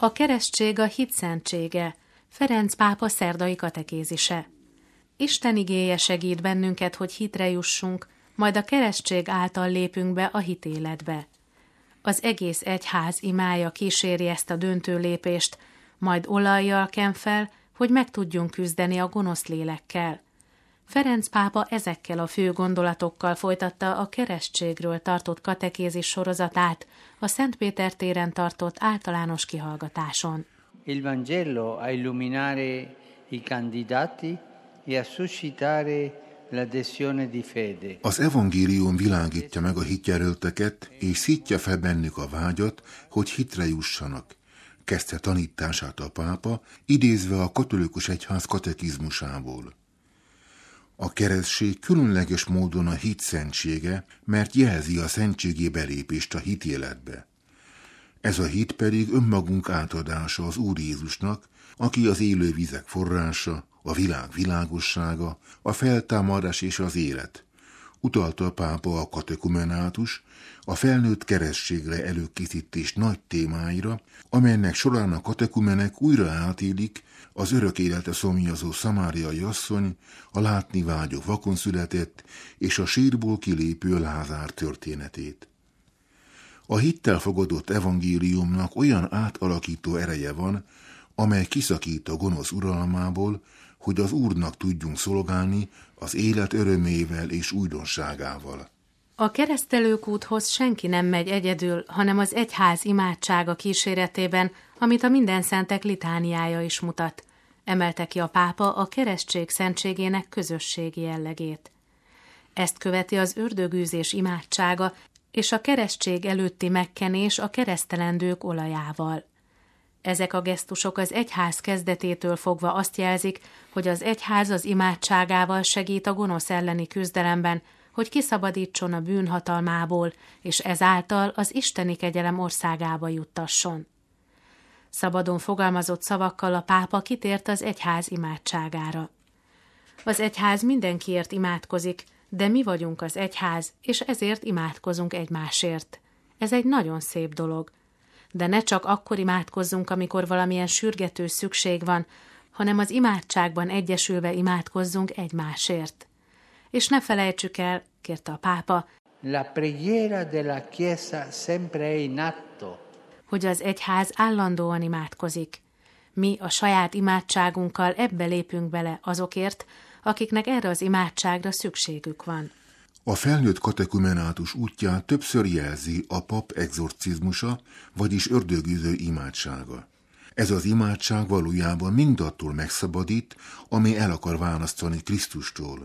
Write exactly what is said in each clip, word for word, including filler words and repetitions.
A keresztség a hit szentsége, Ferenc pápa szerdai katekézise. Isten igéje segít bennünket, hogy hitre jussunk, majd a keresztség által lépünk be a hitéletbe. Az egész egyház imája kíséri ezt a döntő lépést, majd olajjal ken fel, hogy meg tudjunk küzdeni a gonosz lélekkel. Ferenc pápa ezekkel a fő gondolatokkal folytatta a keresztségről tartott katekézis sorozatát a Szent Péter téren tartott általános kihallgatáson. Il Vangelo a illuminare i candidati e a suscitare l'adesione di fede. Az evangélium világítja meg a hitjelölteket, és szítja fel bennük a vágyat, hogy hitre jussanak. Kezdte tanítását a pápa, idézve a katolikus egyház katekizmusából. A keresztség különleges módon a hit szentsége, mert jelzi a szentségé belépést a hitéletbe. Ez a hit pedig önmagunk átadása az Úr Jézusnak, aki az élő vizek forrása, a világ világossága, a feltámadás és az élet. Utalta a pápa a katekumenátus, a felnőtt keresztségre előkészítés nagy témáira, amelynek során a katekumenek újra átélik az örök élete szomjazó szamáriai asszony, a látni vágyó vakon született és a sírból kilépő Lázár történetét. A hittel fogadott evangéliumnak olyan átalakító ereje van, amely kiszakít a gonosz uralmából, hogy az Úrnak tudjunk szolgálni az élet örömével és újdonságával. A keresztelőkúthoz senki nem megy egyedül, hanem az egyház imádsága kíséretében, amit a mindenszentek litániája is mutat. Emelte ki a pápa a keresztség szentségének közösségi jellegét. Ezt követi az ördögűzés imádsága és a keresztség előtti megkenés a keresztelendők olajával. Ezek a gesztusok az egyház kezdetétől fogva azt jelzik, hogy az egyház az imádságával segít a gonosz elleni küzdelemben, hogy kiszabadítson a bűnhatalmából, és ezáltal az isteni kegyelem országába juttasson. Szabadon fogalmazott szavakkal a pápa kitért az egyház imádságára. Az egyház mindenkiért imádkozik, de mi vagyunk az egyház, és ezért imádkozunk egymásért. Ez egy nagyon szép dolog. De ne csak akkor imádkozzunk, amikor valamilyen sürgető szükség van, hanem az imádságban egyesülve imádkozzunk egymásért. És ne felejtsük el, kérte a pápa, La preghiera della Chiesa sempre è in atto. hogy az egyház állandóan imádkozik. Mi a saját imádságunkkal ebbe lépünk bele azokért, akiknek erre az imádságra szükségük van. A felnőtt katekumenátus útján többször jelzi a pap exorcizmusa, vagyis ördögűző imádsága. Ez az imádság valójában mindattól megszabadít, ami el akar választani Krisztustól.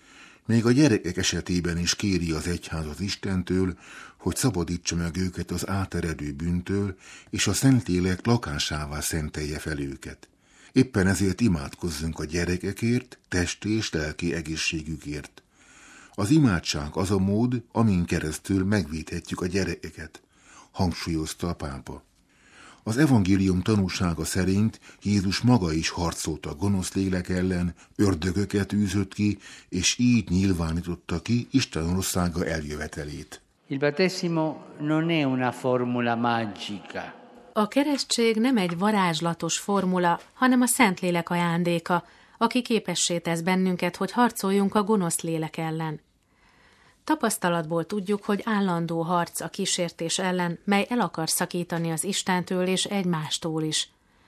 Még a gyerekek esetében is kéri az egyház az Istentől, hogy szabadítsa meg őket az áteredő bűntől, és a Szentlélek lakásává szentelje fel őket. Éppen ezért imádkozzunk a gyerekekért, testi és lelki egészségükért. Az imádság az a mód, amin keresztül megvédhetjük a gyerekeket, hangsúlyozta a pápa. Az evangélium tanúsága szerint Jézus maga is harcolt a gonosz lélek ellen, ördögöket űzött ki, és így nyilvánította ki Isten országa eljövetelét. Il battesimo non è una formula magica. A keresztség nem egy varázslatos formula, hanem a Szentlélek ajándéka, aki képessé tesz bennünket, hogy harcoljunk a gonosz lélek ellen. Tapasztalatból tudjuk, hogy állandó harc a kísértés ellen, mely el akar szakítani az Istentől és egymástól is.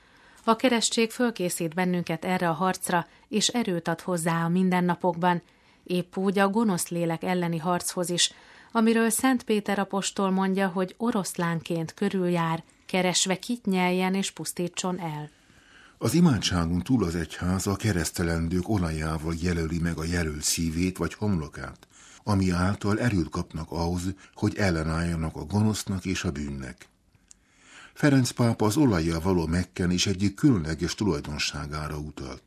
A keresztség fölkészít bennünket erre a harcra, és erőt ad hozzá a mindennapokban, épp úgy a gonosz lélek elleni harchoz is, amiről Szent Péter apostol mondja, hogy oroszlánként körüljár, keresve kit nyeljen és pusztítson el. Az imádságon túl az egyház a keresztelendők olajával jelöli meg a jelölt szívét vagy homlokát, ami által erőt kapnak ahhoz, hogy ellenálljanak a gonosznak és a bűnnek. Ferenc pápa az olajjal való megkenés egyik különleges tulajdonságára utalt.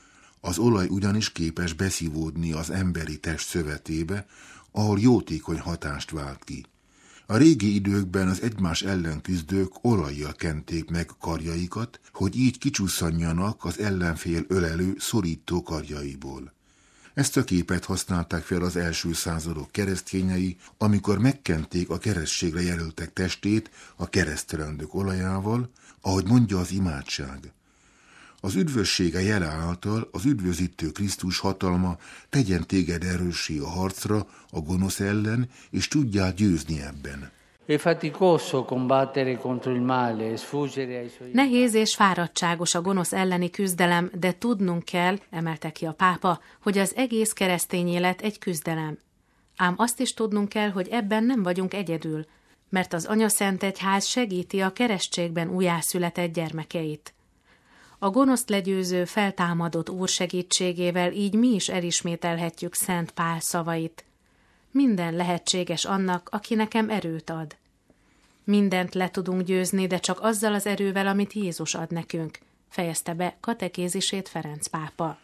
Az olaj ugyanis képes beszívódni az emberi test szövetébe, ahol jótékony hatást vált ki. A régi időkben az egymás ellen küzdők olajjal kenték meg karjaikat, hogy így kicsusszanjanak az ellenfél ölelő, szorító karjaiból. Ezt a képet használták fel az első századok keresztényei, amikor megkenték a keresztségre jelöltek testét a keresztelendők olajával, ahogy mondja az imádság. Az üdvössége jele által az üdvözítő Krisztus hatalma tegyen téged erőssé a harcra, a gonosz ellen, és tudjál győzni ebben. Nehéz és fáradtságos a gonosz elleni küzdelem, de tudnunk kell, emelte ki a pápa, hogy az egész keresztény élet egy küzdelem. Ám azt is tudnunk kell, hogy ebben nem vagyunk egyedül, mert az Anyaszentegyház segíti a keresztségben újjászületett gyermekeit. A gonoszt legyőző, feltámadott Úr segítségével így mi is elismételhetjük Szent Pál szavait. Minden lehetséges annak, aki nekem erőt ad. Mindent le tudunk győzni, de csak azzal az erővel, amit Jézus ad nekünk, fejezte be katekézisét Ferenc pápa.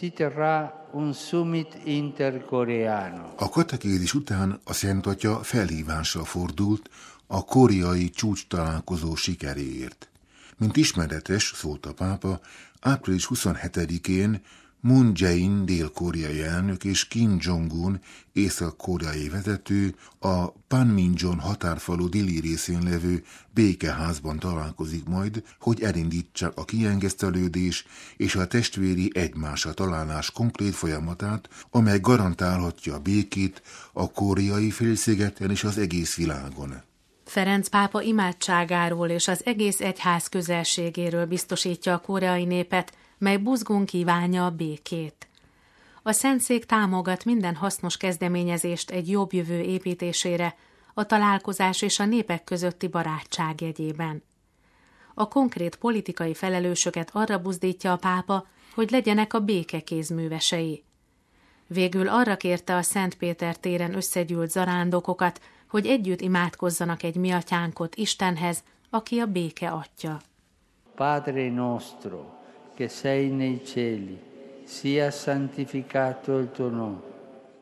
A katekézis után a Szent Atya felhívással fordult a koreai csúcs találkozó sikeréért. Mint ismeretes, szólt a pápa, április huszonhetedikén Moon Jae-in dél-koreai elnök és Kim Jong-un észak-koreai vezető a Panmunjom határfalu déli részén levő békeházban találkozik majd, hogy elindítsák a kiengesztelődés és a testvéri egymásra találás konkrét folyamatát, amely garantálhatja a békét a koreai félszigeten és az egész világon. Ferenc pápa imádságáról és az egész egyház közelségéről biztosítja a koreai népet, mely buzgón kívánja a békét. A Szentszék támogat minden hasznos kezdeményezést egy jobb jövő építésére, a találkozás és a népek közötti barátság jegyében. A konkrét politikai felelősöket arra buzdítja a pápa, hogy legyenek a béke kézművesei. Végül arra kérte a Szent Péter téren összegyűlt zarándokokat, hogy együtt imádkozzanak egy mi atyánkot Istenhez, aki a béke atya. Padre nostro, che sei nei cieli, sia santificato il tuo nome,